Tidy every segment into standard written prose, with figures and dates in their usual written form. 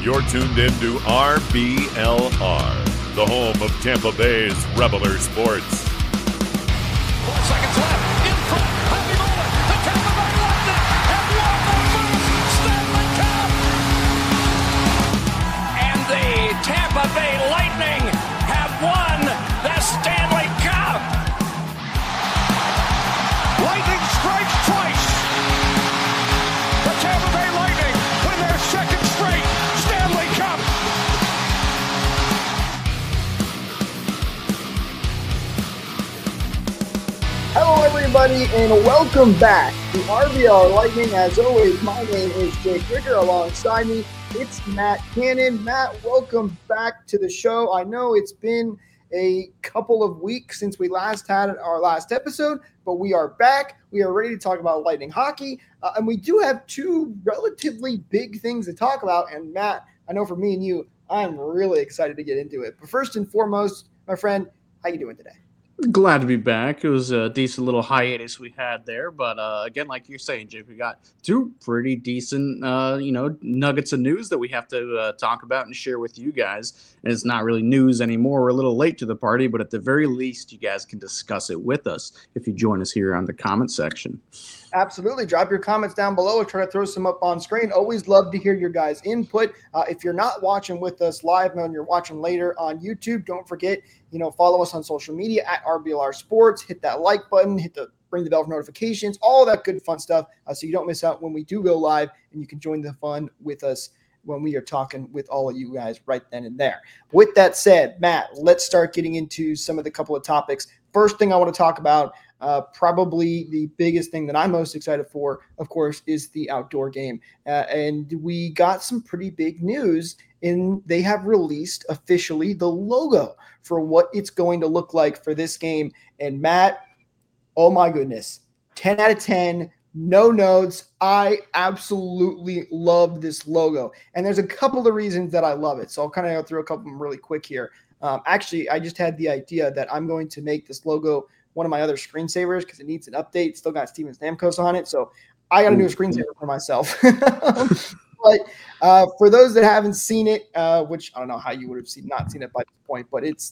You're tuned in to RBLR, the home of Tampa Bay's Reveler Sports. 4 seconds left. In front. Happy moment. The Tampa Bay Lightning have won the first Stanley Cup. And the Tampa Bay Lightning have won the Stanley Cup. Lightning strikes twice. The Tampa Bay Lightning win their second straight Stanley Cup. Hello, everybody, and welcome back to RBL Lightning. As always, my name is Jake Ricker. Alongside me, it's Matt Cannon. Matt, welcome back to the show. I know it's been a couple of weeks since we last had our last episode, but we are back. We are ready to talk about Lightning hockey, and we do have two relatively big things to talk about. And Matt, I know for me and you, I'm really excited to get into it. But first and foremost, my friend, how you doing today? Glad to be back. It was a decent little hiatus we had there, but again, like you're saying, Jake, we got two pretty decent, nuggets of news that we have to talk about and share with you guys. And it's not really news anymore. We're a little late to the party, but at the very least, you guys can discuss it with us if you join us here on the comment section. Absolutely. Drop your comments down below. We'll try to throw some up on screen. Always love to hear your guys' input. If you're not watching with us live and you're watching later on YouTube, don't forget, follow us on social media at RBLR Sports. Hit that like button, ring the bell for notifications, all that good fun stuff so you don't miss out when we do go live, and you can join the fun with us when we are talking with all of you guys right then and there. With that said, Matt, let's start getting into some of the couple of topics. First thing I want to talk about, probably the biggest thing that I'm most excited for, of course, is the outdoor game. And we got some pretty big news they have released officially the logo for what it's going to look like for this game. And Matt, oh my goodness, 10 out of 10, no notes. I absolutely love this logo. And there's a couple of reasons that I love it. So I'll kind of go through a couple of them really quick here. Actually, I just had the idea that I'm going to make this logo one of my other screensavers because it needs an update. Still got Steven Stamkos on it. So I got to do a screensaver for myself. But for those that haven't seen it, which I don't know how you would have not seen it by this point, but it's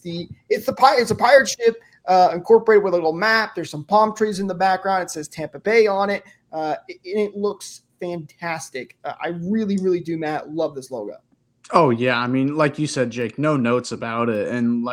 a pirate ship incorporated with a little map. There's some palm trees in the background. It says Tampa Bay on it. It looks fantastic. I really, really do, Matt, love this logo. Oh, yeah. I mean, like you said, Jake, no notes about it. And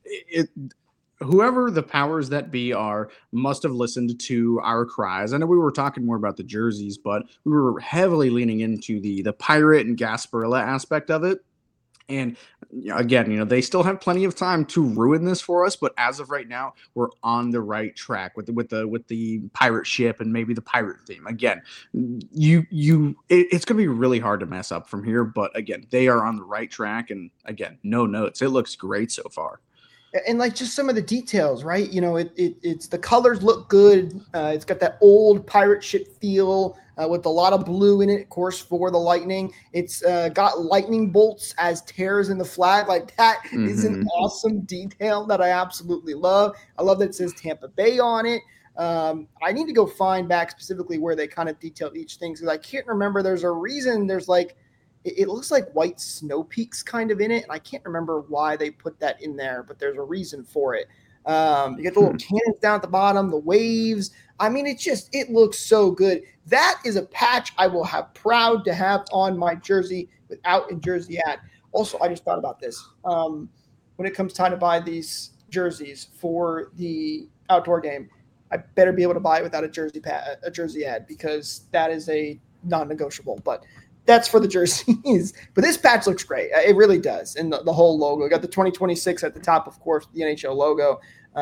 whoever the powers that be are must have listened to our cries. I know we were talking more about the jerseys, but we were heavily leaning into the pirate and Gasparilla aspect of it. And again, they still have plenty of time to ruin this for us, but as of right now, we're on the right track with the pirate ship and maybe the pirate theme. Again, it's going to be really hard to mess up from here, but again, they are on the right track. And again, no notes. It looks great so far. And just some of the details, right? It's the colors look good. It's got that old pirate ship feel with a lot of blue in it, of course, for the Lightning. It's got lightning bolts as tears in the flag. Like that is an awesome detail that I absolutely love. I love that it says Tampa Bay on it. I need to go find back specifically where they kind of detailed each thing because I can't remember. There's a reason. There's it looks like white snow peaks kind of in it. And I can't remember why they put that in there, but there's a reason for it. You get the little cannons down at the bottom, the waves. I mean, it looks so good. That is a patch I will have proud to have on my jersey without a jersey ad. Also, I just thought about this. When it comes time to buy these jerseys for the outdoor game, I better be able to buy it without a jersey ad because that is a non-negotiable. But that's for the jerseys. But this patch looks great. It really does. And the whole logo. We got the 2026 at the top, of course, the NHL logo.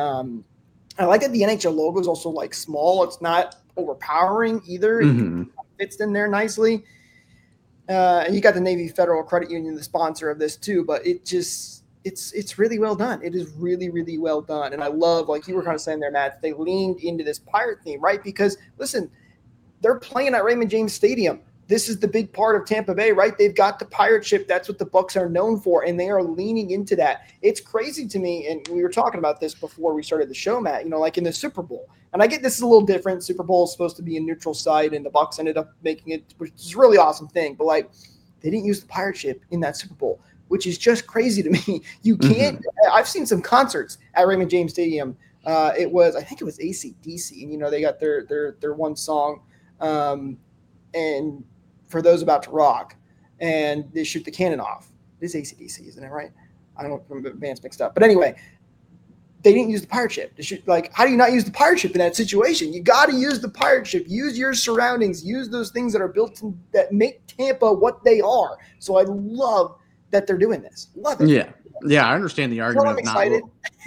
I like that the NHL logo is also small. It's not overpowering either. It fits in there nicely. And you got the Navy Federal Credit Union, the sponsor of this too. But it's really well done. It is really, really well done. And I love, like you were kind of saying there, Matt, they leaned into this pirate theme, right? Because, listen, they're playing at Raymond James Stadium. This is the big part of Tampa Bay, right? They've got the pirate ship. That's what the Bucs are known for, and they are leaning into that. It's crazy to me, and we were talking about this before we started the show, Matt, like in the Super Bowl. And I get this is a little different. Super Bowl is supposed to be a neutral site, and the Bucs ended up making it, which is a really awesome thing. But, They didn't use the pirate ship in that Super Bowl, which is just crazy to me. You can't. I've seen some concerts at Raymond James Stadium. I think it was AC/DC, and they got their one song, and for those about to rock, and they shoot the cannon off. It is AC/DC, isn't it right? I don't remember the band's mixed up, but anyway, they didn't use the pirate ship to shoot. Like, how do you not use the pirate ship in that situation? You got to use the pirate ship. Use your surroundings. Use those things that are built that make Tampa what they are. So I love that they're doing this. Love it. Yeah, I understand the argument I'm excited.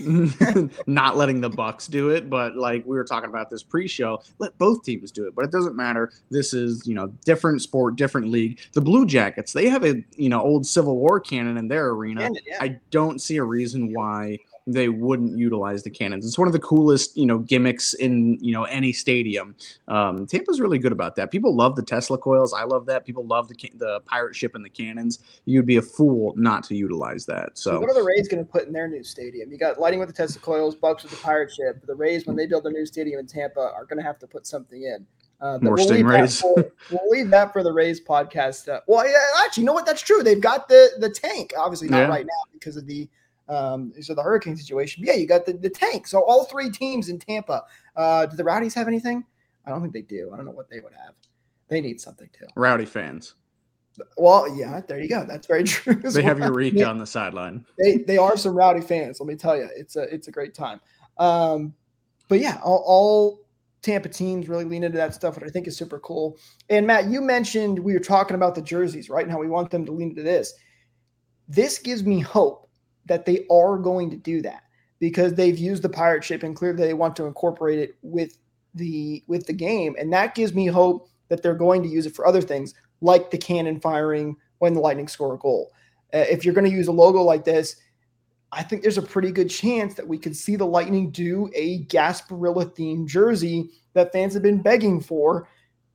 Not letting the Bucks do it, but like we were talking about this pre-show, let both teams do it. But it doesn't matter. This is, different sport, different league. The Blue Jackets, they have a, old Civil War cannon in their arena. I don't see a reason why they wouldn't utilize the cannons. It's one of the coolest, gimmicks in, any stadium. Tampa's really good about that. People love the Tesla coils. I love that. People love the pirate ship and the cannons. You'd be a fool not to utilize that. So what are the Rays going to put in their new stadium? You got lighting with the Tesla coils, Bucks with the pirate ship. The Rays, when they build their new stadium in Tampa, are going to have to put something in. More Stingrays. We'll leave that for the Rays podcast. Well, yeah, actually, you know what? That's true. They've got the tank. Obviously not right now because of the hurricane situation. But yeah, you got the tank. So all three teams in Tampa. Do the Rowdies have anything? I don't think they do. I don't know what they would have. They need something too. Rowdy fans. Well, yeah, there you go. That's very true. They have Eureka on the sideline. They are some rowdy fans. Let me tell you, it's a great time. But yeah, all Tampa teams really lean into that stuff, which I think is super cool. And Matt, you mentioned we were talking about the jerseys, right? And how we want them to lean into this. This gives me hope that they are going to do that because they've used the pirate ship and clearly they want to incorporate it with the game. And that gives me hope that they're going to use it for other things like the cannon firing when the Lightning score a goal. If you're going to use a logo like this, I think there's a pretty good chance that we could see the Lightning do a Gasparilla themed jersey that fans have been begging for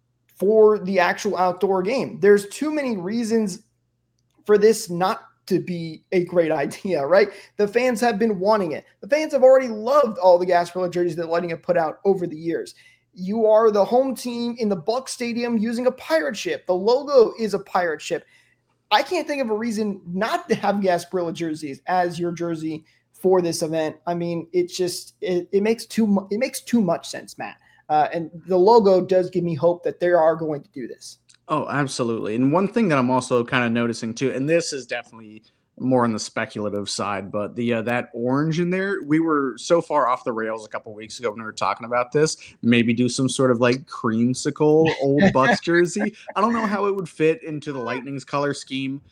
the actual outdoor game. There's too many reasons for this not to be a great idea, right? The fans have been wanting it. The fans have already loved all the Gasparilla jerseys that Lightning have put out over the years. You are the home team in the Bucs Stadium using a pirate ship. The logo is a pirate ship. I can't think of a reason not to have Gasparilla jerseys as your jersey for this event. I mean, it makes too much sense, Matt. And the logo does give me hope that they are going to do this. Oh, absolutely. And one thing that I'm also kind of noticing too, and this is definitely more on the speculative side, but that orange in there, we were so far off the rails a couple weeks ago when we were talking about this. Maybe do some sort of like creamsicle old Bucks jersey. I don't know how it would fit into the Lightning's color scheme.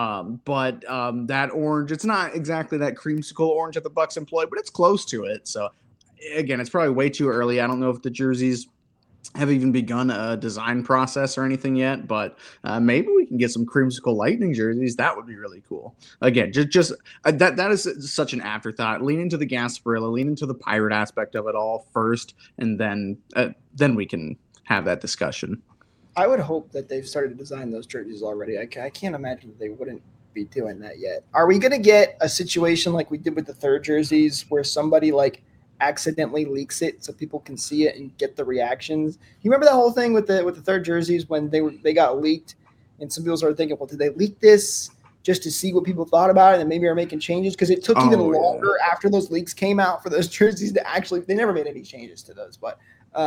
But that orange, it's not exactly that creamsicle orange that the Bucks employ, but it's close to it. So again, it's probably way too early. I don't know if the jerseys have even begun a design process or anything yet, but maybe we can get some creamsicle Lightning jerseys. That would be really cool. Again, just that is such an afterthought. Lean into the Gasparilla, lean into the pirate aspect of it all first, and then we can have that discussion. I would hope that they've started to design those jerseys already. I can't imagine that they wouldn't be doing that yet. Are we going to get a situation like we did with the third jerseys where somebody like accidentally leaks it so people can see it and get the reactions? You remember that whole thing with the third jerseys when they got leaked and some people started thinking, well, did they leak this just to see what people thought about it and maybe are making changes? Because it took even longer after those leaks came out for those jerseys to actually, they never made any changes to those. But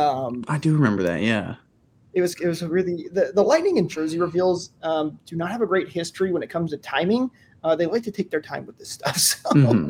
I do remember that. Yeah. It was a really the Lightning and jersey reveals do not have a great history when it comes to timing. They like to take their time with this stuff. So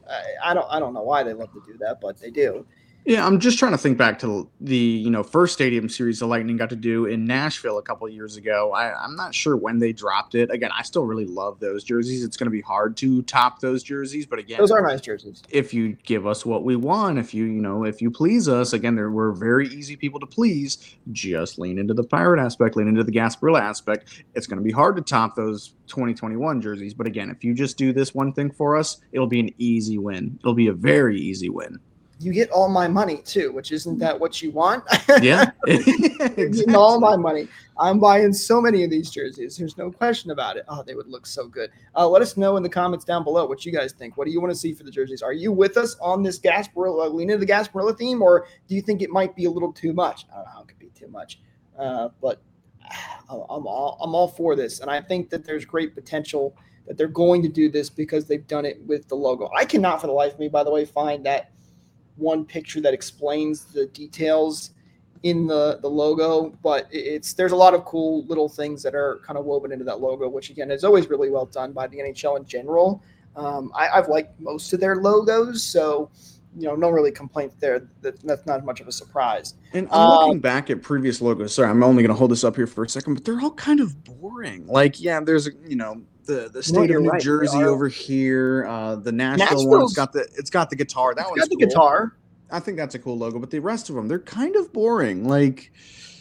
I don't know why they love to do that, but they do. Yeah, I'm just trying to think back to the first stadium series the Lightning got to do in Nashville a couple of years ago. I'm not sure when they dropped it. Again, I still really love those jerseys. It's going to be hard to top those jerseys, but again, those are nice jerseys. If you give us what we want, if you please us, again, we're very easy people to please. Just lean into the pirate aspect, lean into the Gasparilla aspect. It's going to be hard to top those 2021 jerseys, but again, if you just do this one thing for us, it'll be an easy win. It'll be a very easy win. You get all my money too, which isn't that what you want? Yeah, exactly. All my money. I'm buying so many of these jerseys. There's no question about it. Oh, they would look so good. Let us know in the comments down below what you guys think. What do you want to see for the jerseys? Are you with us on this Gasparilla, lean into the Gasparilla theme, or do you think it might be a little too much? I don't know how it could be too much, but I'm all for this, and I think that there's great potential that they're going to do this because they've done it with the logo. I cannot, for the life of me, by the way, find that one picture that explains the details in the logo, but there's a lot of cool little things that are kind of woven into that logo, which again is always really well done by the NHL in general. I've liked most of their logos, so no really complaints there. That's not much of a surprise. And I'm looking back at previous logos. Sorry, I'm only going to hold this up here for a second, but they're all kind of boring. Like, yeah, there's the state of New Jersey over here. The Nashville one, it's got the guitar. That one's cool. Guitar. I think that's a cool logo, but the rest of them, they're kind of boring. Like,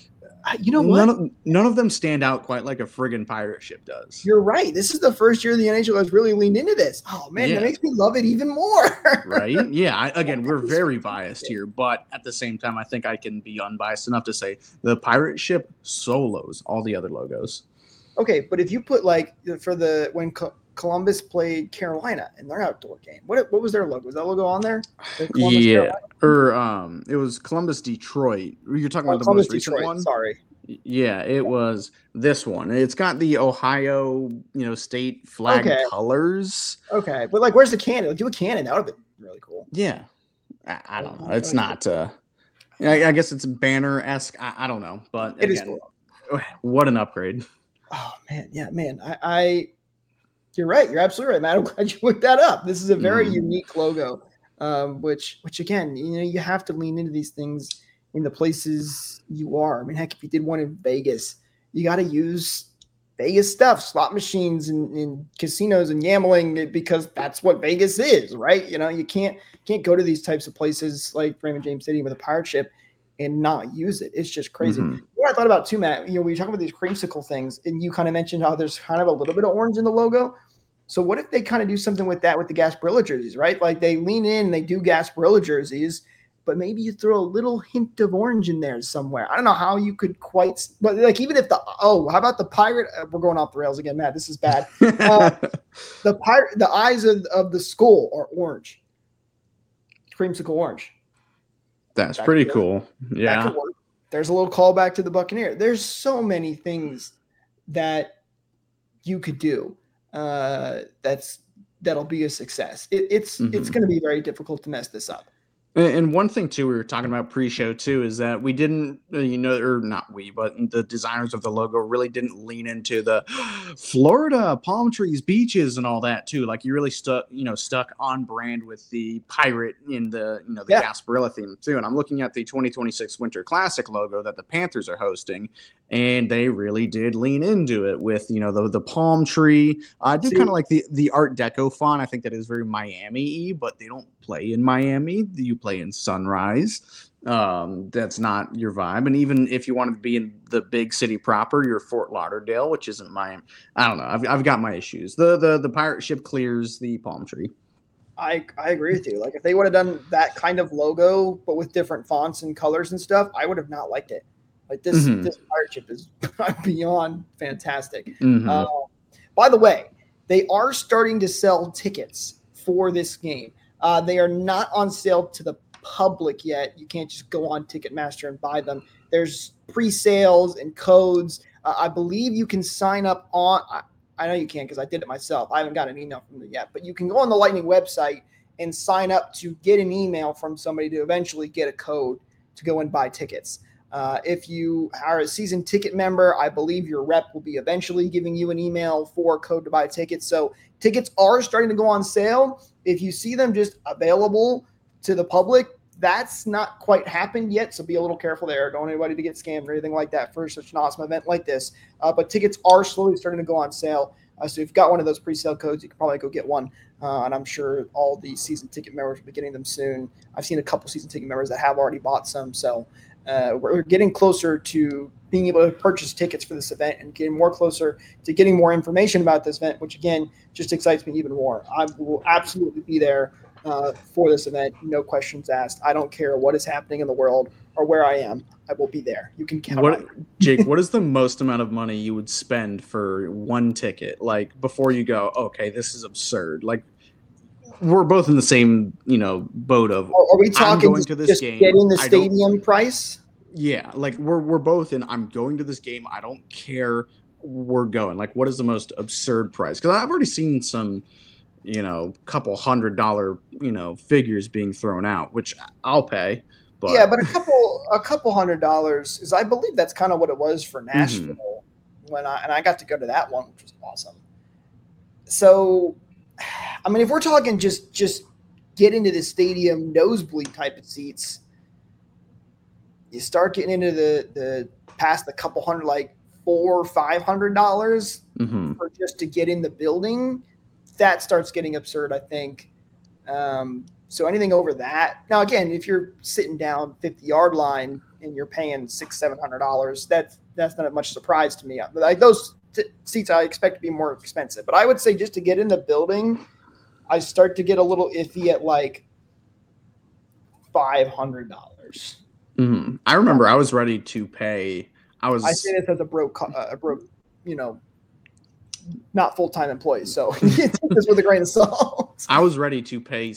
what? None of them stand out quite like a friggin' pirate ship does. You're right. This is the first year the NHL has really leaned into this. Oh man, That makes me love it even more. Right? Yeah. Again, we're very biased here, but at the same time, I think I can be unbiased enough to say the pirate ship solos all the other logos. Okay, but if you put when Columbus played Carolina in their outdoor game, what was their logo? Was that logo on there? Yeah, or it was Columbus Detroit. You're talking about the most recent one. Sorry. Yeah, it was this one. It's got the Ohio, state flag colors. Okay, but where's the cannon? Do a cannon. That would have been really cool. Yeah, I don't know. It's not. I guess it's banner-esque. I don't know, but it is cool. What an upgrade! Oh man, yeah, man. You're right. You're absolutely right, Matt. I'm glad you looked that up. This is a very unique logo, which again, you have to lean into these things in the places you are. I mean, heck, if you did one in Vegas, you got to use Vegas stuff, slot machines and casinos and gambling, because that's what Vegas is, right? You can't go to these types of places like Raymond James Stadium with a pirate ship and not use it. It's just crazy. What I thought about too, Matt, we were talking about these creamsicle things, and you kind of mentioned how there's kind of a little bit of orange in the logo. So what if they kind of do something with that with the Gasparilla jerseys, right? Like they lean in, they do Gasparilla jerseys, but maybe you throw a little hint of orange in there somewhere. I don't know how you could quite, but even if how about the pirate? We're going off the rails again, Matt. This is bad. The eyes of the skull are orange, creamsicle orange. That's pretty cool. Yeah. That could work. There's a little callback to the Buccaneer. There's so many things that you could do. That'll be a success. It's going to be very difficult to mess this up. And one thing too, we were talking about pre-show too, is that we didn't, or not we, but the designers of the logo really didn't lean into the Florida palm trees, beaches, and all that too. Like you really stuck on brand with the pirate in the Gasparilla theme too. And I'm looking at the 2026 Winter Classic logo that the Panthers are hosting, and they really did lean into it with the palm tree. I do kind of like the Art Deco font. I think that is very Miami-y, but they don't play in Miami. You play in Sunrise. That's not your vibe. And even if you wanted to be in the big city proper, you're Fort Lauderdale, which isn't Miami. I don't know. I've got my issues. The pirate ship clears the palm tree. I agree with you. Like if they would have done that kind of logo, but with different fonts and colors and stuff, I would have not liked it. Like this pirate ship is beyond fantastic. By the way, they are starting to sell tickets for this game. They are not on sale to the public yet. You can't just go on Ticketmaster and buy them. There's pre-sales and codes. I believe you can sign up on – I know you can because I did it myself. I haven't got an email from them yet. But you can go on the Lightning website and sign up to get an email from somebody to eventually get a code to go and buy tickets. If you are a season ticket member, I believe your rep will be eventually giving you an email for a code to buy tickets. So tickets are starting to go on sale. If you see them just available to the public, that's not quite happened yet. So be a little careful there. Don't want anybody to get scammed or anything like that for such an awesome event like this. But tickets are slowly starting to go on sale. So if you've got one of those pre-sale codes, you can probably go get one. And I'm sure all the season ticket members will be getting them soon. I've seen a couple season ticket members that have already bought some. So we're getting closer to being able to purchase tickets for this event and getting more closer to getting more information about this event, which again, just excites me even more. I will absolutely be there for this event. No questions asked. I don't care what is happening in the world or where I am. I will be there. You can count on it. Jake, what is the most amount of money you would spend for one ticket? Like before you go, okay, this is absurd. Like we're both in the same, boat of. Are we talking going to this just game, getting the stadium price? Yeah, like we're both in. I'm going to this game. I don't care. We're going. Like, what is the most absurd price? Because I've already seen some, couple $100, figures being thrown out, which I'll pay. But Yeah, but a couple $100 is, I believe that's kind of what it was for Nashville when I got to go to that one, which was awesome. So, I mean, if we're talking just get into the stadium nosebleed type of seats, you start getting into the past the couple hundred, like $400 or $500 for just to get in the building. That starts getting absurd, I think. So anything over that. Now, again, if you're sitting down 50-yard line and you're paying $600-700, that's not much surprise to me. Like those seats, I expect to be more expensive. But I would say just to get in the building, I start to get a little iffy at like $500. I remember I was ready to pay. I say this as a broke, not full-time employee, so take this with a grain of salt. I was ready to pay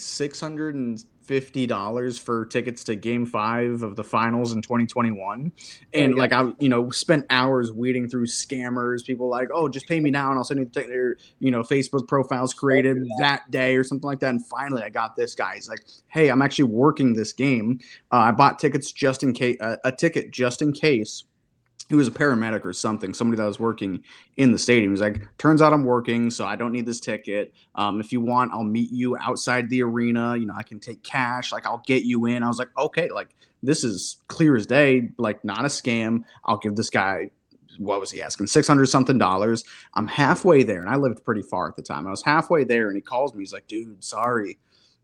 $650 for tickets to Game 5 of the finals in 2021, and like I, spent hours weeding through scammers. People like, oh, just pay me now, and I'll send you their, Facebook profiles created that day or something like that. And finally, I got this guy. He's like, hey, I'm actually working this game. I bought tickets just in case, a ticket just in case. He was a paramedic or somebody that was working in the stadium. He's like, turns out I'm working, so I don't need this ticket. If you want, I'll meet you outside the arena. I can take cash. Like, I'll get you in. I was like, okay, like, this is clear as day, like, not a scam. I'll give this guy, what was he asking? $600-something. I'm halfway there, and I lived pretty far at the time. I was halfway there, and he calls me. He's like, dude, sorry.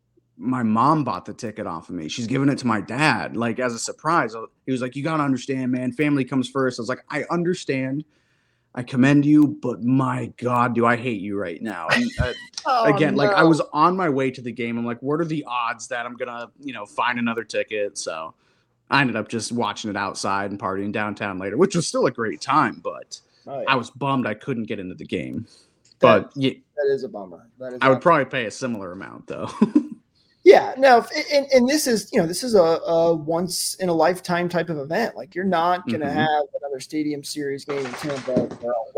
My mom bought the ticket off of me. She's giving it to my dad, like as a surprise. He was like, you got to understand, man, family comes first. I was like, I understand. I commend you, but my God, do I hate you right now. And, like I was on my way to the game. I'm like, what are the odds that I'm going to, find another ticket? So I ended up just watching it outside and partying downtown later, which was still a great time, but I was bummed I couldn't get into the game. But yeah, that is a bummer. I would probably pay a similar amount though. Yeah, no, and this is a once in a lifetime type of event. Like you're not going to have another Stadium Series game in Tampa for a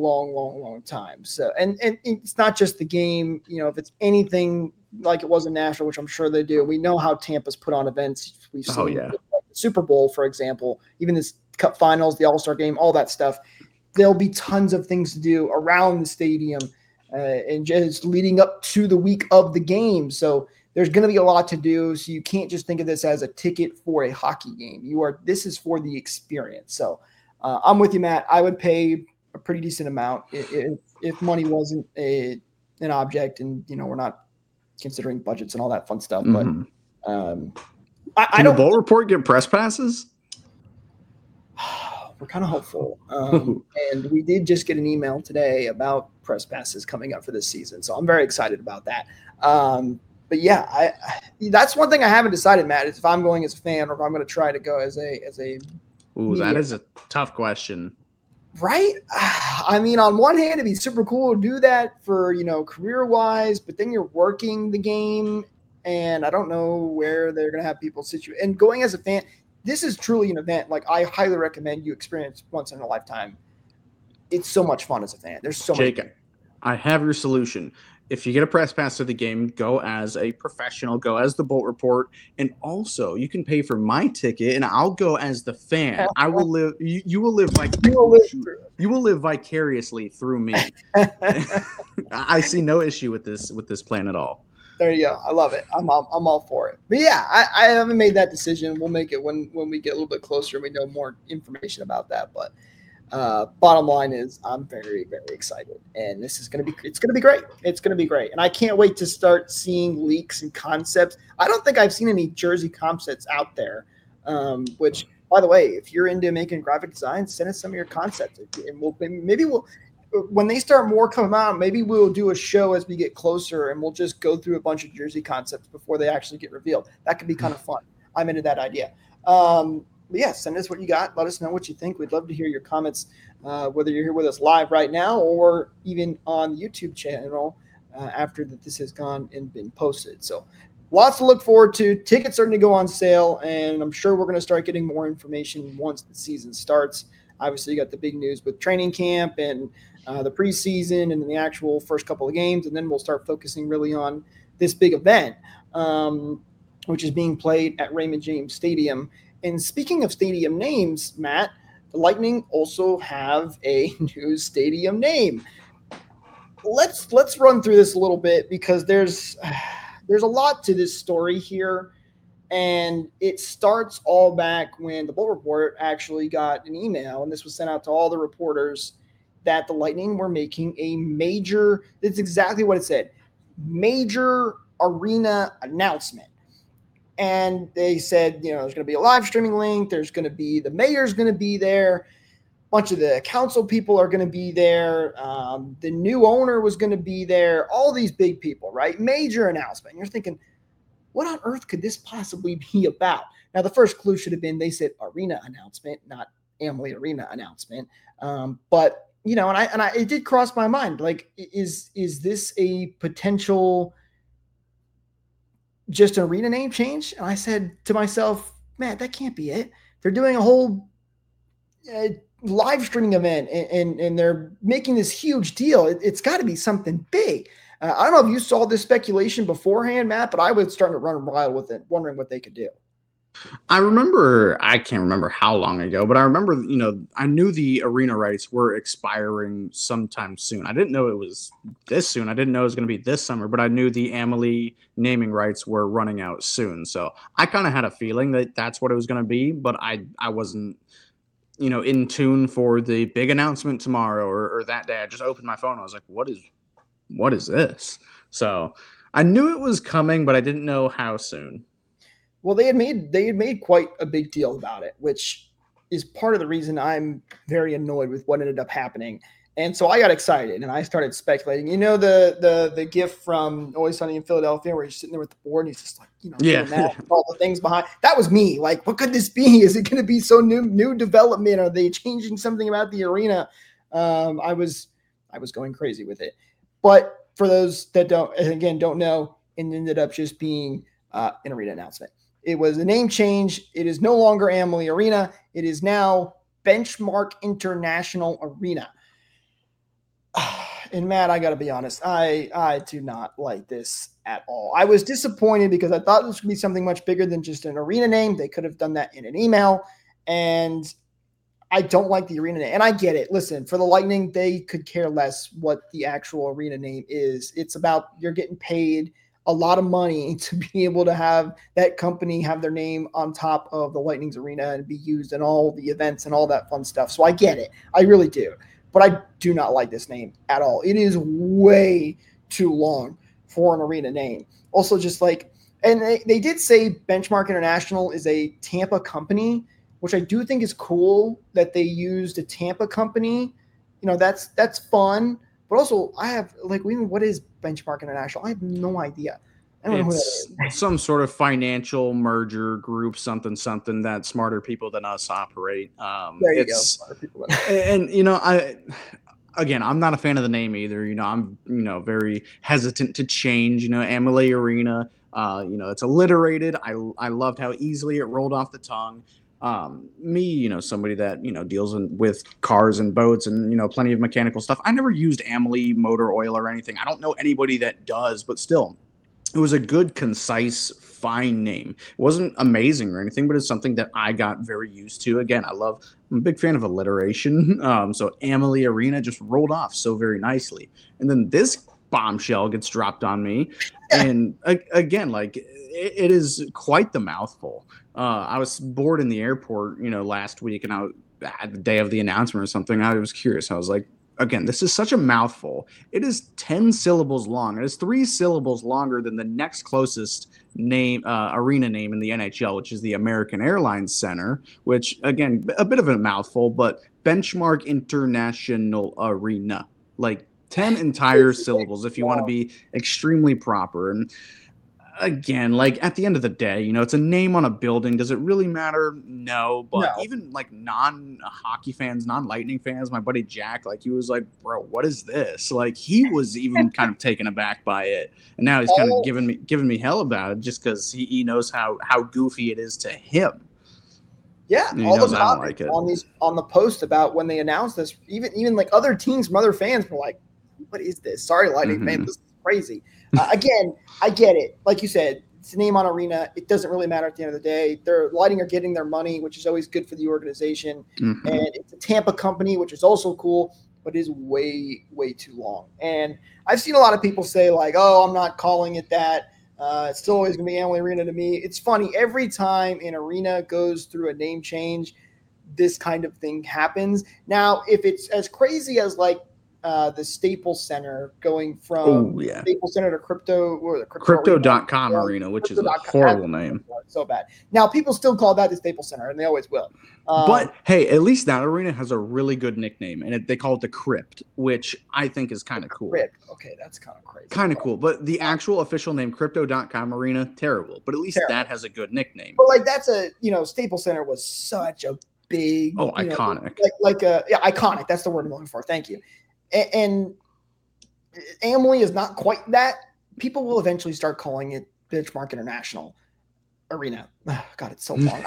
long time. So, and it's not just the game. If it's anything like it was in Nashville, which I'm sure they do, we know how Tampa's put on events. We've seen like the Super Bowl, for example, even this Cup Finals, the All-Star Game, all that stuff. There'll be tons of things to do around the stadium, and just leading up to the week of the game. So there's going to be a lot to do, so you can't just think of this as a ticket for a hockey game. This is for the experience. So I'm with you, Matt. I would pay a pretty decent amount if money wasn't an object, and we're not considering budgets and all that fun stuff. But Can the Bowl Report get press passes? We're kind of hopeful, and we did just get an email today about press passes coming up for this season, so I'm very excited about that. But yeah, that's one thing I haven't decided, Matt, is if I'm going as a fan or if I'm going to try to go as a. Ooh, that is a tough question. Right? I mean, on one hand, it'd be super cool to do that for, career-wise, but then you're working the game, and I don't know where they're going to have people situated. And going as a fan, this is truly an event. Like, I highly recommend you experience once in a lifetime. It's so much fun as a fan. There's so much. Jake, I have your solution. If you get a press pass to the game, go as a professional, go as the Bolt Report, and also you can pay for my ticket, and I'll go as the fan. I will live. You will live vicariously through me. I see no issue with this plan at all. There you go. I love it. I'm all for it. But yeah, I haven't made that decision. We'll make it when we get a little bit closer and we know more information about that. But bottom line is I'm very, very excited, and it's going to be great. It's going to be great. And I can't wait to start seeing leaks and concepts. I don't think I've seen any jersey concepts out there, which, by the way, if you're into making graphic design, send us some of your concepts, and maybe when they start more coming out, maybe we'll do a show as we get closer, and we'll just go through a bunch of jersey concepts before they actually get revealed. That could be kind of fun. I'm into that idea. But yeah, send us what you got. Let us know what you think. We'd love to hear your comments, whether you're here with us live right now or even on the YouTube channel after this has gone and been posted. So lots to look forward to. Tickets starting to go on sale, and I'm sure we're going to start getting more information once the season starts. Obviously, you got the big news with training camp and the preseason and the actual first couple of games, and then we'll start focusing really on this big event, which is being played at Raymond James Stadium. And speaking of stadium names, Matt, the Lightning also have a new stadium name. Let's run through this a little bit because there's a lot to this story here, and it starts all back when the Bull Report actually got an email, and this was sent out to all the reporters, that the Lightning were making a major, that's exactly what it said, major arena announcement. And they said, there's going to be a live streaming link. There's going to be, the mayor's going to be there. A bunch of the council people are going to be there. The new owner was going to be there. All these big people, right? Major announcement. And you're thinking, what on earth could this possibly be about? Now, the first clue should have been, they said arena announcement, not Amalie Arena announcement. But, it did cross my mind. Like, is this a potential just an arena name change? And I said to myself, man, that can't be it. They're doing a whole live streaming event and they're making this huge deal. It's got to be something big. I don't know if you saw this speculation beforehand, Matt, but I was starting to run wild with it, wondering what they could do. I can't remember how long ago, but I remember, I knew the arena rights were expiring sometime soon. I didn't know it was this soon. I didn't know it was going to be this summer, but I knew the Amalie naming rights were running out soon. So I kind of had a feeling that that's what it was going to be, but I wasn't, in tune for the big announcement tomorrow or that day. I just opened my phone. I was like, what is this? So I knew it was coming, but I didn't know how soon. Well, they had made quite a big deal about it, which is part of the reason I'm very annoyed with what ended up happening. And so I got excited and I started speculating. The gif from Always Sunny in Philadelphia where he's sitting there with the board and he's just like, all the things behind. That was me. Like, what could this be? Is it going to be so new development? Are they changing something about the arena? I was going crazy with it. But for those that don't know, it ended up just being an arena announcement. It was a name change. It is no longer Amalie Arena. It is now Benchmark International Arena. And Matt, I got to be honest, I do not like this at all. I was disappointed because I thought this would be something much bigger than just an arena name. They could have done that in an email. And I don't like the arena name. And I get it. Listen, for the Lightning, they could care less what the actual arena name is. It's about you're getting paid a lot of money to be able to have that company have their name on top of the Lightning's arena and be used in all the events and all that fun stuff. So I get it. I really do. But I do not like this name at all. It is way too long for an arena name. Also, just like, and they did say Benchmark International is a Tampa company, which I do think is cool that they used a Tampa company. That's fun. But also, I have what is Benchmark International? I have no idea. I don't know who that is. Some sort of financial merger group, something that smarter people than us operate. There you go. Smarter people than us. And I'm not a fan of the name either. I'm very hesitant to change. Amalie Arena. It's alliterated. I loved how easily it rolled off the tongue. Somebody that deals with cars and boats and plenty of mechanical stuff. I never used Amalie motor oil or anything. I don't know anybody that does, but still, it was a good, concise, fine name. It wasn't amazing or anything, but it's something that I got very used to. Again, I'm a big fan of alliteration. So Amalie Arena just rolled off so very nicely, and then this bombshell gets dropped on me, and again, it is quite the mouthful. I was bored in the airport, last week, and at the day of the announcement or something, I was curious. I was like, again, this is such a mouthful. It is 10 syllables long. It is 3 syllables longer than the next closest name, arena name in the NHL, which is the American Airlines Center, which, again, a bit of a mouthful, but Benchmark International Arena, 10 entire syllables if you want to be extremely proper. And again, like at the end of the day, it's a name on a building. Does it really matter? No. But No. even like non-hockey fans, non-Lightning fans, my buddy Jack, like he was like, bro, what is this? Like he was even kind of taken aback by it. And now he's kind of giving me hell about it just because he knows how goofy it is to him. Yeah, And he all knows the I don't comments like it. on the post about when they announced this, even like other teams from other fans were like, "What is this? Sorry, Lightning fans, this is crazy." Again, I get it. Like you said, it's a name on arena. It doesn't really matter at the end of the day. They're Lightning are getting their money, which is always good for the organization, and it's a Tampa company, which is also cool, but it is way too long. And I've seen a lot of people say like, "Oh, I'm not calling it that." It's still always going to be Amalie Arena to me. It's funny. Every time an arena goes through a name change, this kind of thing happens. Now, if it's as crazy as like the Staples Center going from Staples Center to Crypto.com Arena, which is a horrible name. So bad. Now, people still call that the Staples Center, and they always will. But hey, at least that arena has a really good nickname, and they call it the Crypt, which I think is kind of cool. Crypt. Okay, that's kind of crazy. Kind of cool. But the actual official name, Crypto.com Arena, terrible. But at least that has a good nickname. But like that's Staples Center was such a big, iconic. Iconic. That's the word I'm looking for. Thank you. And Amalie is not quite that. People will eventually start calling it Benchmark International Arena. Oh, God, it's so long.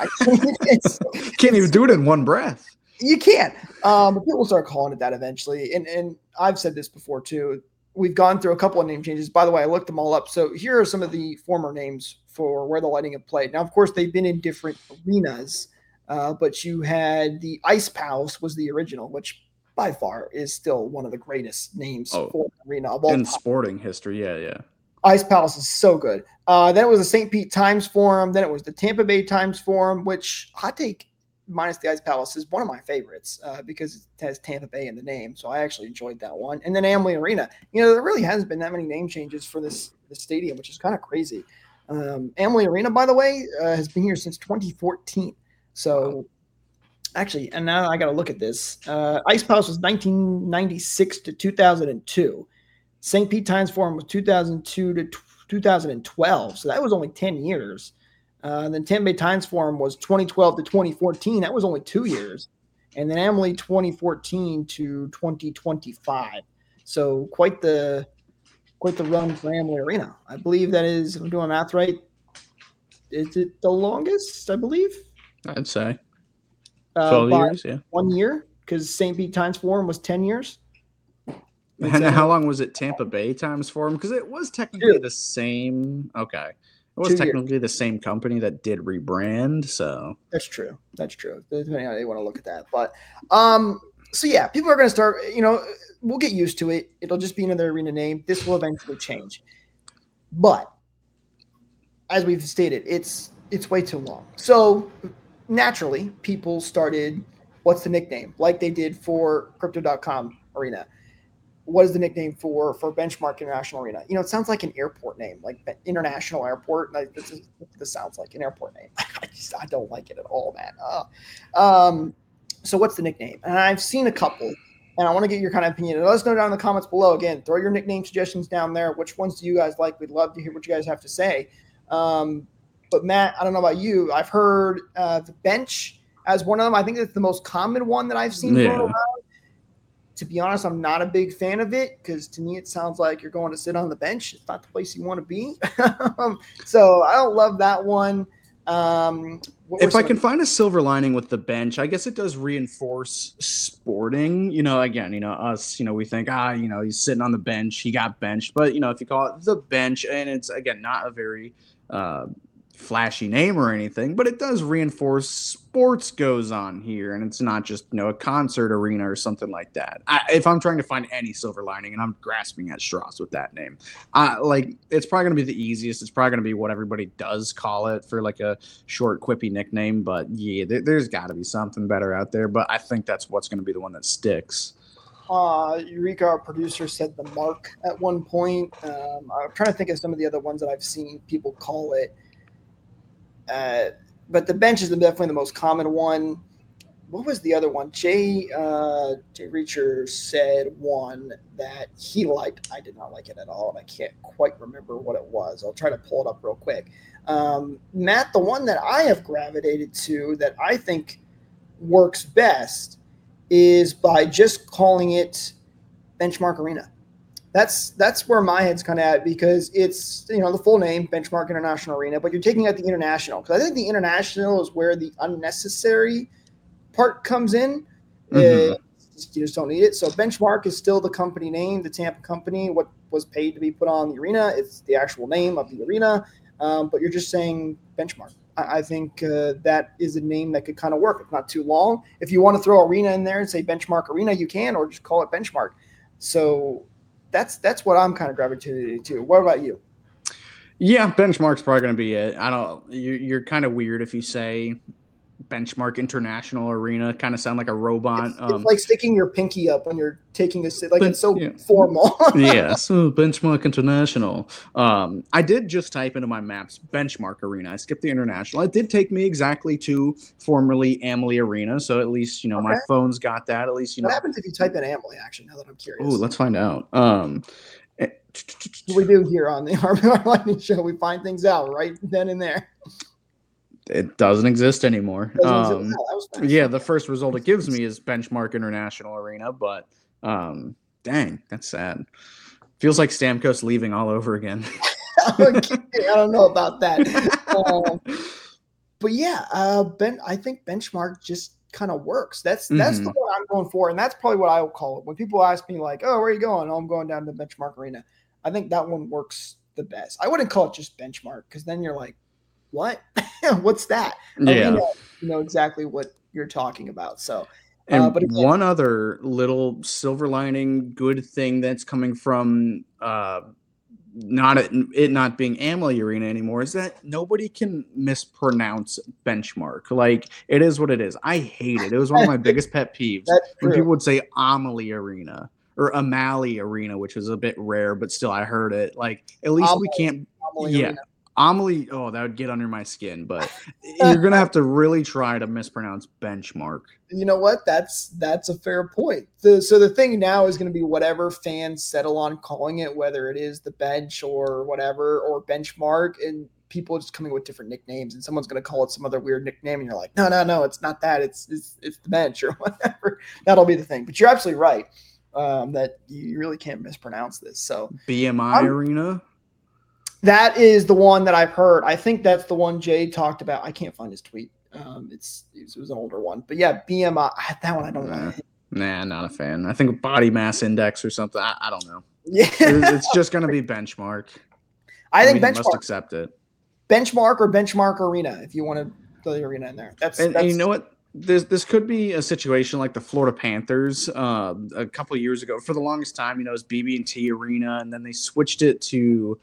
Can't even do it in one breath. You can't. But people will start calling it that eventually. And I've said this before too. We've gone through a couple of name changes. By the way, I looked them all up. So here are some of the former names for where the Lightning have played. Now, of course, they've been in different arenas. But you had the Ice Palace was the original, which by far is still one of the greatest names for an arena of all in time. Sporting history. Yeah. Ice Palace is so good. Then it was the St. Pete Times Forum. Then it was the Tampa Bay Times Forum, which hot take minus the Ice Palace is one of my favorites because it has Tampa Bay in the name. So I actually enjoyed that one. And then Amalie Arena. There really hasn't been that many name changes for this stadium, which is kind of crazy. Amalie Arena, by the way, has been here since 2014. So actually, and now I got to look at this. Ice Palace was 1996 to 2002. St. Pete Times Forum was 2002 to 2012. So that was only 10 years. And then Tampa Bay Times Forum was 2012 to 2014. That was only 2 years. And then Amalie 2014 to 2025. So quite the run for Amalie Arena. I believe that is, if I'm doing math right, is it the longest, I believe? I'd say 12 years, yeah. 1 year, because St. Pete Times Forum was 10 years. And how long was it Tampa Bay Times Forum? Because it was technically the same. Okay. It was technically the same company that did rebrand. So that's true. Depending on how they want to look at that. But so yeah, people are going to start, we'll get used to it. It'll just be another arena name. This will eventually change. But as we've stated, it's way too long. So naturally, people started, what's the nickname? Like they did for Crypto.com Arena. What is the nickname for Benchmark International Arena? It sounds like an airport name, like International Airport. Like this sounds like an airport name. I don't like it at all, man. So what's the nickname? And I've seen a couple, and I want to get your kind of opinion. And let us know down in the comments below. Again, throw your nickname suggestions down there. Which ones do you guys like? We'd love to hear what you guys have to say. But Matt, I don't know about you. I've heard the bench as one of them. I think it's the most common one that I've seen thrown around. To be honest, I'm not a big fan of it because to me it sounds like you're going to sit on the bench. It's not the place you want to be. So I don't love that one. If I can find a silver lining with the bench, I guess it does reinforce Sporting. Us, we think, he's sitting on the bench. He got benched. But, if you call it the bench, and it's, again, not a very flashy name or anything, but it does reinforce sports goes on here, and it's not just a concert arena or something like that. If I'm trying to find any silver lining, and I'm grasping at straws with that name, it's probably going to be the easiest. It's probably going to be what everybody does call it for like a short quippy nickname, but yeah, there's got to be something better out there, but I think that's what's going to be the one that sticks. Eureka, our producer, said the Mark at one point. I'm trying to think of some of the other ones that I've seen people call it. But the bench is definitely the most common one. what was the other one? Jay Reacher said one that he liked. I did not like it at all, and I can't quite remember what it was. I'll try to pull it up real quick. Matt, the one that I have gravitated to that I think works best is by just calling it Benchmark Arena. That's where my head's kind of at, because it's, the full name, Benchmark International Arena, but you're taking out the international, because I think the international is where the unnecessary part comes in. You just don't need it. So Benchmark is still the company name, the Tampa company, what was paid to be put on the arena. It's the actual name of the arena, but you're just saying Benchmark. I think that is a name that could kind of work. It's not too long. If you want to throw arena in there and say Benchmark Arena, you can, or just call it Benchmark. So that's what I'm kind of gravitating to. What about you? Yeah, Benchmark's probably going to be it. You're kind of weird if you say Benchmark International Arena. Kind of sound like a robot. It's like sticking your pinky up when you're taking it's so formal. Yeah, so Benchmark International. I did just type into my maps Benchmark Arena. I skipped the international. It did take me exactly to formerly Amalie Arena, so at least my phone's got that. At least What happens if you type in Amalie? Actually, now that I'm curious. Oh, let's find out. What we do here on the RBR Lightning Show, we find things out right then and there. It doesn't exist anymore. Yeah, the first result it gives me is Benchmark International Arena, but dang, that's sad. Feels like Stamkos leaving all over again. I don't know about that. But yeah, I think Benchmark just kind of works. That's the one I'm going for, and that's probably what I would call it. When people ask me like, "Oh, where are you going?" "Oh, I'm going down to Benchmark Arena." I think that one works the best. I wouldn't call it just Benchmark, because then you're like, what? What's that? Yeah. You know exactly what you're talking about. So, but again, one other little silver lining good thing that's coming from not being Amalie Arena anymore is that nobody can mispronounce Benchmark. Like, it is what it is. I hate it. It was one of my biggest pet peeves when people would say Amalie Arena or Amalie Arena, which is a bit rare, but still I heard it. Like, at least we can't. Arena. Amalie, that would get under my skin, but you're going to have to really try to mispronounce Benchmark. You know what? That's a fair point. So the thing now is going to be whatever fans settle on calling it, whether it is the bench or whatever, or Benchmark, and people just coming with different nicknames, and someone's going to call it some other weird nickname, and you're like, no, it's not that. It's the bench or whatever. That'll be the thing. But you're absolutely right that you really can't mispronounce this. So BMI Arena? That is the one that I've heard. I think that's the one Jay talked about. I can't find his tweet. It was an older one. But yeah, BMI, that one I don't know. Nah, not a fan. I think body mass index or something. I don't know. Yeah. It's just going to be Benchmark. I think Benchmark. Must accept it. Benchmark or Benchmark Arena, if you want to throw the arena in there. That's you know what? This could be a situation like the Florida Panthers a couple of years ago. For the longest time, it was BB&T Arena, and then they switched it to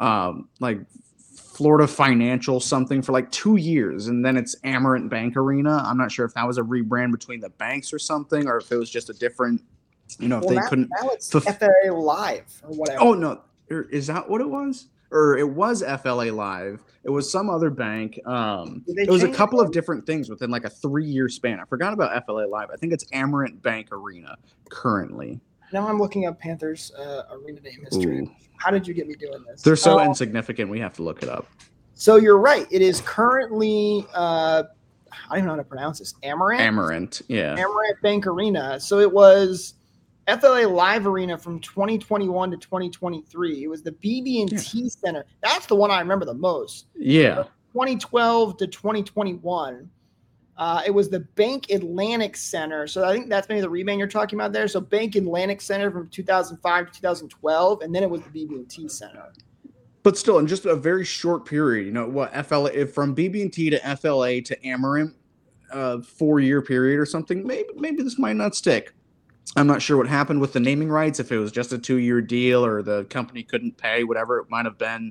like Florida Financial something for like 2 years, and then it's Amerant Bank Arena. I'm not sure if that was a rebrand between the banks or something, or if it was just a different, if they couldn't. Now it's FLA Live or whatever. Oh no, is that what it was? Or it was FLA Live. It was some other bank. It was a couple of different things within like a 3-year span. I forgot about FLA Live. I think it's Amerant Bank Arena currently. Now I'm looking up Panthers arena name history. Ooh. How did you get me doing this? They're so insignificant, we have to look it up. So you're right. It is currently, I don't even know how to pronounce this. Amerant, yeah. Amerant Bank Arena. So it was FLA Live Arena from 2021 to 2023. It was the BB&T Center. That's the one I remember the most. Yeah. 2012 to 2021. It was the Bank Atlantic Center. So I think that's maybe the rebrand you're talking about there. So Bank Atlantic Center from 2005 to 2012, and then it was the BB&T Center. But still, in just a very short period, FLA from BB&T to FLA to Amerant, 4-year period or something. Maybe this might not stick. I'm not sure what happened with the naming rights. If it was just a 2-year deal or the company couldn't pay, whatever it might have been.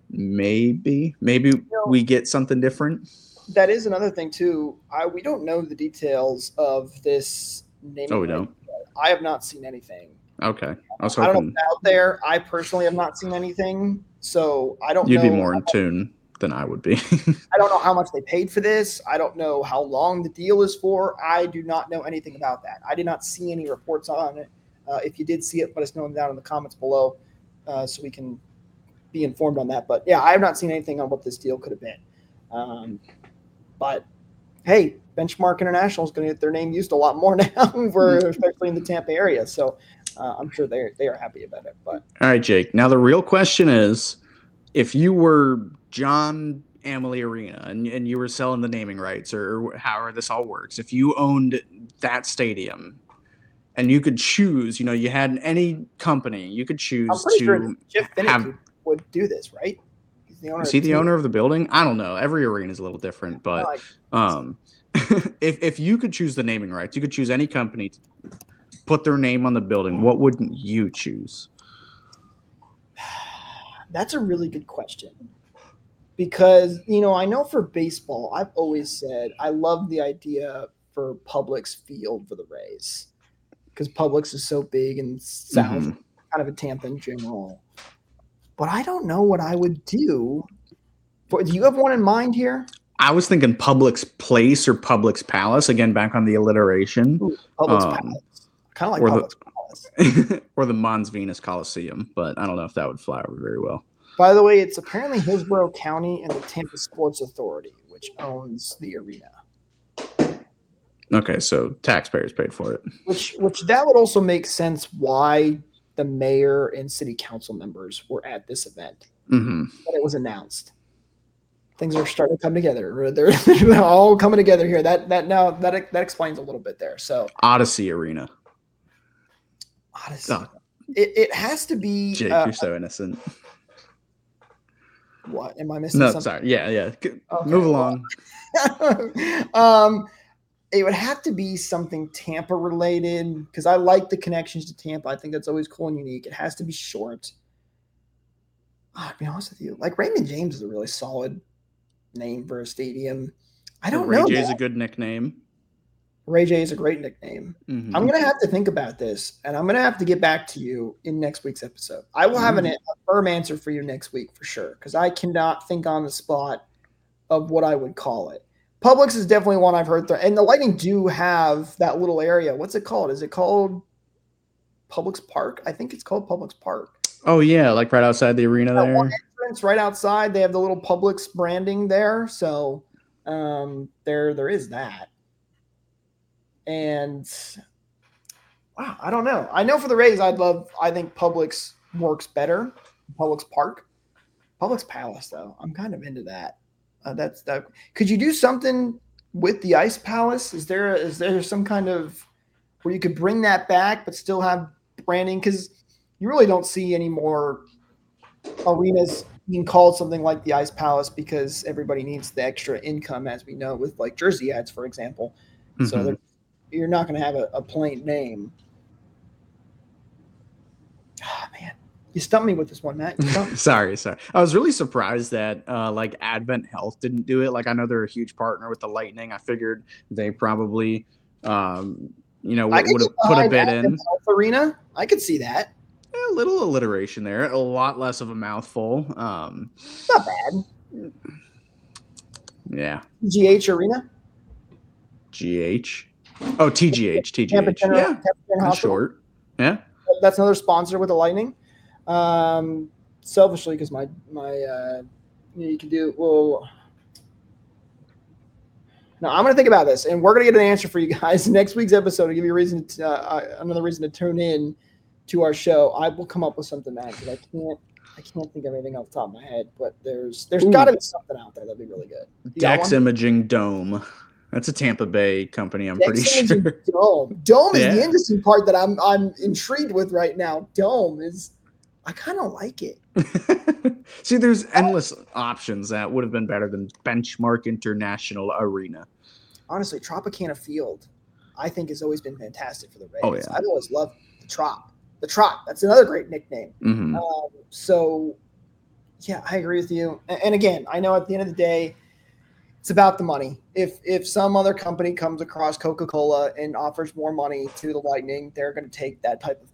Maybe we get something different. That is another thing too. We don't know the details of this naming. Oh, we don't. I have not seen anything. Okay, I don't know if it's out there. I personally have not seen anything, so I don't. You'd be more in tune. than I would be. I don't know how much they paid for this. I don't know how long the deal is for. I do not know anything about that. I did not see any reports on it. If you did see it, let us know down in the comments below so we can be informed on that. But yeah, I have not seen anything on what this deal could have been. But hey, Benchmark International is going to get their name used a lot more now, especially in the Tampa area. So I'm sure they are happy about it. But all right, Jake. Now the real question is, if you were John Amalie Arena and you were selling the naming rights or however this all works, if you owned that stadium and you could choose, you had any company, you could choose to Jeff Finnick would do this, right? He's the owner. Is he the owner of the building? I don't know. Every arena is a little different, but if you could choose the naming rights, you could choose any company to put their name on the building. What wouldn't you choose? That's a really good question. Because, I know for baseball, I've always said I love the idea for Publix Field for the Rays. Because Publix is so big and sounds kind of a Tampa in general. But I don't know what I would do. Do you have one in mind here? I was thinking Publix Place or Publix Palace. Again, back on the alliteration. Ooh, Publix Palace. Kind of like Publix Palace. Or the Mons Venus Coliseum. But I don't know if that would fly over very well. By the way, it's apparently Hillsborough County and the Tampa Sports Authority, which owns the arena. Okay, so taxpayers paid for it. Which that would also make sense why the mayor and city council members were at this event. When it was announced. Things are starting to come together. They're all coming together here. That explains a little bit there. So Odyssey Arena. Odyssey. Oh. It has to be. Jake, you're so innocent. What am I missing? No, something? sorry. Yeah. Okay. Move along. It would have to be something Tampa related because I like the connections to Tampa. I think that's always cool and unique. It has to be short. I'll be honest with you. Like Raymond James is a really solid name for a stadium. I don't know. Ray J is a good nickname. Ray J is a great nickname. I'm going to have to think about this, and I'm going to have to get back to you in next week's episode. I will have a firm answer for you next week for sure, because I cannot think on the spot of what I would call it. Publix is definitely one I've heard. And the Lightning do have that little area. What's it called? Is it called Publix Park? I think it's called Publix Park. Oh, yeah, like right outside the arena there. One entrance right outside. They have the little Publix branding there. So there is that. And wow, I don't know. I know for the Rays, I think Publix works better. Publix Park, Publix Palace, though. I'm kind of into that. That. Could you do something with the Ice Palace? Is there some kind of where you could bring that back but still have branding? Because you really don't see any more arenas being called something like the Ice Palace because everybody needs the extra income, as we know, with like jersey ads, for example. So you're not going to have a plain name. Oh, man. You stumped me with this one, Matt. Sorry. I was really surprised that like Advent Health didn't do it. Like I know they're a huge partner with the Lightning. I figured they probably, would have put a bid in. Health Arena. I could see that. A little alliteration there. A lot less of a mouthful. Not bad. Yeah. GH Arena. GH. Oh, TGH. Yeah. That's short. Yeah. That's another sponsor with the Lightning. Selfishly, because my you can do well. No, I'm going to think about this, and we're going to get an answer for you guys next week's episode to give you a reason another reason to tune in to our show. I will come up with something, Matt, because I can't think of anything off the top of my head, but there's got to be something out there that'd be really good. Dex Imaging Dome. That's a Tampa Bay company, I'm pretty sure. Dome is the interesting part that I'm intrigued with right now. Dome is, I kind of like it. See, there's endless options that would have been better than Benchmark International Arena. Honestly, Tropicana Field, I think, has always been fantastic for the Rays. Oh, yeah. I've always loved the Trop. The Trop, that's another great nickname. So, yeah, I agree with you. And again, I know at the end of the day, it's about the money. If some other company comes across Coca-Cola and offers more money to the Lightning, they're going to take that type of deal.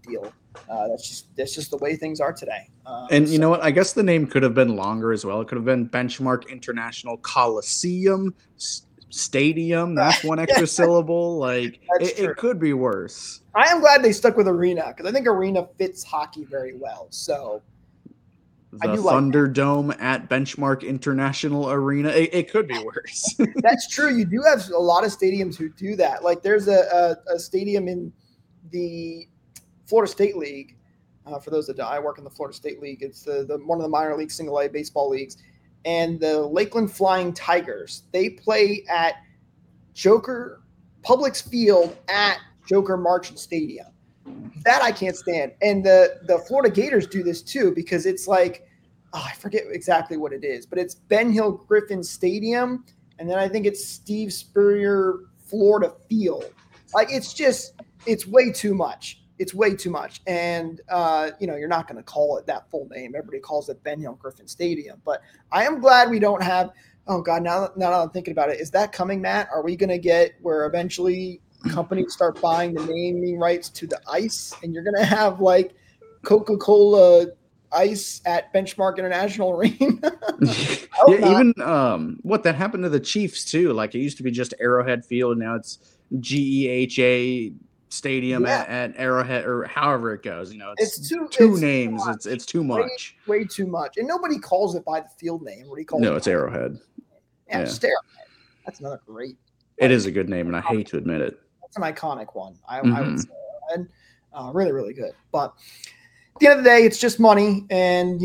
That's just the way things are today. And you know what? I guess the name could have been longer as well. It could have been Benchmark International Coliseum Stadium. That's one extra syllable. Like it could be worse. I am glad they stuck with arena because I think arena fits hockey very well. So the Thunderdome at Benchmark International Arena. It could be worse. That's true. You do have a lot of stadiums who do that. Like there's a stadium in the Florida State League. For those that I work in the Florida State League, it's the one of the minor league single A baseball leagues, and the Lakeland Flying Tigers. They play at Joker Publix Field at Joker Marchant Stadium. That I can't stand. And the Florida Gators do this too because it's like, I forget exactly what it is, but it's Ben Hill Griffin Stadium, and then I think it's Steve Spurrier Florida Field. Like it's way too much. It's way too much. And, you're not going to call it that full name. Everybody calls it Ben Hill Griffin Stadium. But I am glad we don't have – oh, God, now that I'm thinking about it, is that coming, Matt? Are we going to get where eventually companies start buying the naming rights to the ice and you're going to have, like, Coca-Cola ice at Benchmark International Arena? Even what that happened to the Chiefs, too. Like, it used to be just Arrowhead Field. Now it's GEHA Stadium at Arrowhead, or however it goes. It's two names. It's too much. Way too much. And nobody calls it by the field name. What do you call it? No, it's Arrowhead. Yeah, just Arrowhead. That's another great. It is a good name, and I hate to admit it. That's an iconic one. I would say Arrowhead. Really, really good. But at the end of the day, it's just money. And,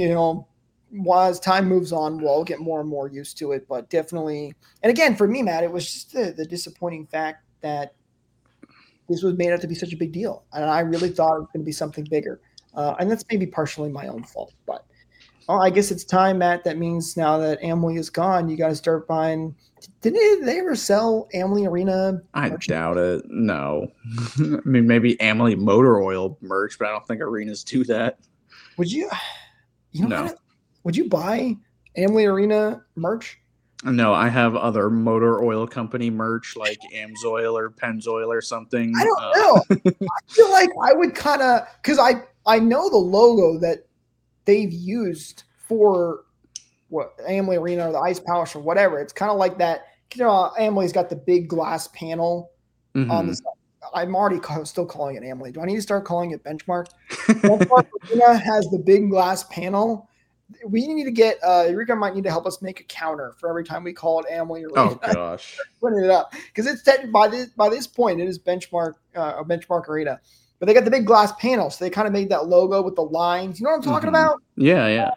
as time moves on, we'll get more and more used to it. But definitely, and again, for me, Matt, it was just the disappointing fact that this was made out to be such a big deal. And I really thought it was going to be something bigger. And that's maybe partially my own fault. But I guess it's time, Matt. That means now that Amalie is gone, you got to start buying. Did they ever sell Amalie Arena? I doubt it. No. I mean, maybe Amalie Motor Oil merch, but I don't think arenas do that. Would you? No. Would you buy Amalie Arena merch? No, I have other motor oil company merch like Amsoil or Pennzoil or something. I don't know. I feel like I would kind of – because I know the logo that they've used for Amalie Arena or the Ice Palace or whatever. It's kind of like that. Amalie's got the big glass panel on the side. I'm already still calling it Amalie. Do I need to start calling it Benchmark? Benchmark Arena has the big glass panel. We need to get Eureka might need to help us make a counter for every time we call it Amalie Arena. Oh gosh, putting it up because it's by this point it is Benchmark Arena, but they got the big glass panel, so they kind of made that logo with the lines. You know what I'm talking about? Yeah.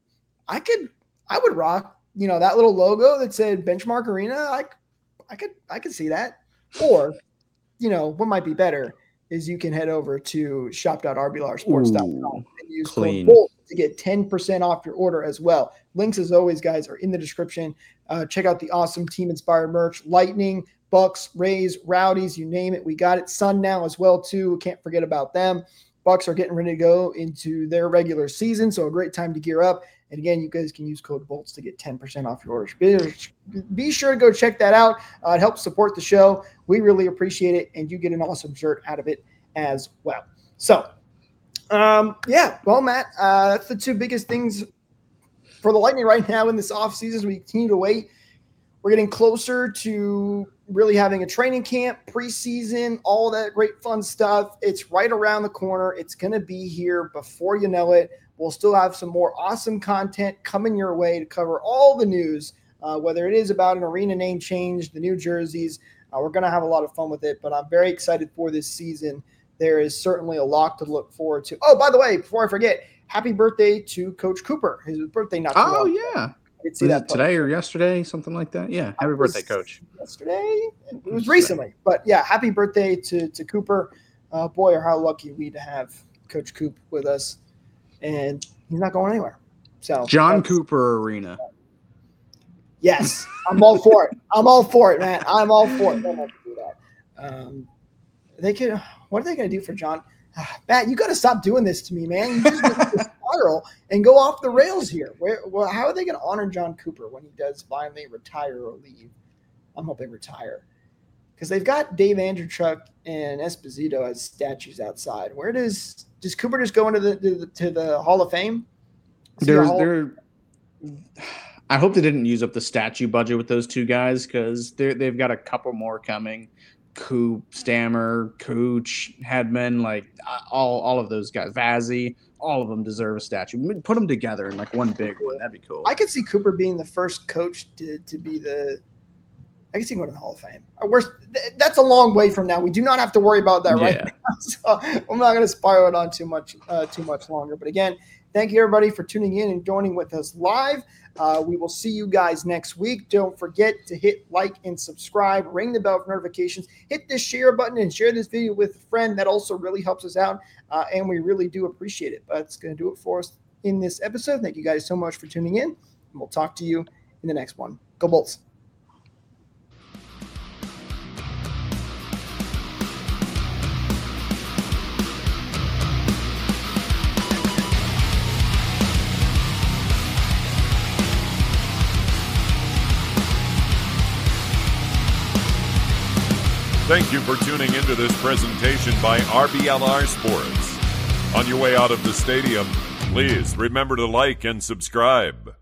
I would rock that little logo that said Benchmark Arena. I could see that. Or what might be better is you can head over to shop.rblrsports.com and use code BOLT to get 10% off your order as well. Links, as always, guys, are in the description. Check out the awesome team-inspired merch. Lightning, Bucks, Rays, Rowdies, you name it. We got it. Sun now as well, too. Can't forget about them. Bucks are getting ready to go into their regular season, so a great time to gear up. And again, you guys can use code BOLTS to get 10% off your orders. Be sure to go check that out. It helps support the show. We really appreciate it, and you get an awesome shirt out of it as well. So, well, Matt, that's the two biggest things for the Lightning right now in this offseason as we continue to wait. We're getting closer to really having a training camp, preseason, all that great fun stuff. It's right around the corner. It's going to be here before you know it. We'll still have some more awesome content coming your way to cover all the news, whether it is about an arena name change, the new jerseys. We're going to have a lot of fun with it, but I'm very excited for this season. There is certainly a lot to look forward to. Oh, by the way, before I forget, happy birthday to Coach Cooper. His birthday not too long. Oh, yeah. See that today or yesterday, something like that? Yeah, happy birthday, Coach. Yesterday? It was recently. But, yeah, happy birthday to Cooper. Boy, how lucky we to have Coach Coop with us. And he's not going anywhere. So John Cooper Arena. Yes, I'm all for it. I'm all for it, man. I'm all for it. They don't have to do that. What are they going to do for John? Matt, you got to stop doing this to me, man. You just get to spiral and go off the rails here. How are they going to honor John Cooper when he does finally retire or leave? I'm hoping retire. because they've got Dave Andreychuk and Esposito as statues outside. Where does Cooper just go into the Hall of Fame? I hope they didn't use up the statue budget with those two guys, because they've got a couple more coming. Coop, Stammer, Cooch, Hedman, like all of those guys, Vazzy, all of them deserve a statue. Put them together in like one big one. That'd be cool. I could see Cooper being the first coach to be I can see him going to the Hall of Fame. That's a long way from now. We do not have to worry about that right now. So I'm not going to spiral it on too much longer. But again, thank you everybody for tuning in and joining with us live. We will see you guys next week. Don't forget to hit like and subscribe, ring the bell for notifications, hit the share button, and share this video with a friend. That also really helps us out, and we really do appreciate it. But it's going to do it for us in this episode. Thank you guys so much for tuning in, and we'll talk to you in the next one. Go Bolts. Thank you for tuning into this presentation by RBLR Sports. On your way out of the stadium, please remember to like and subscribe.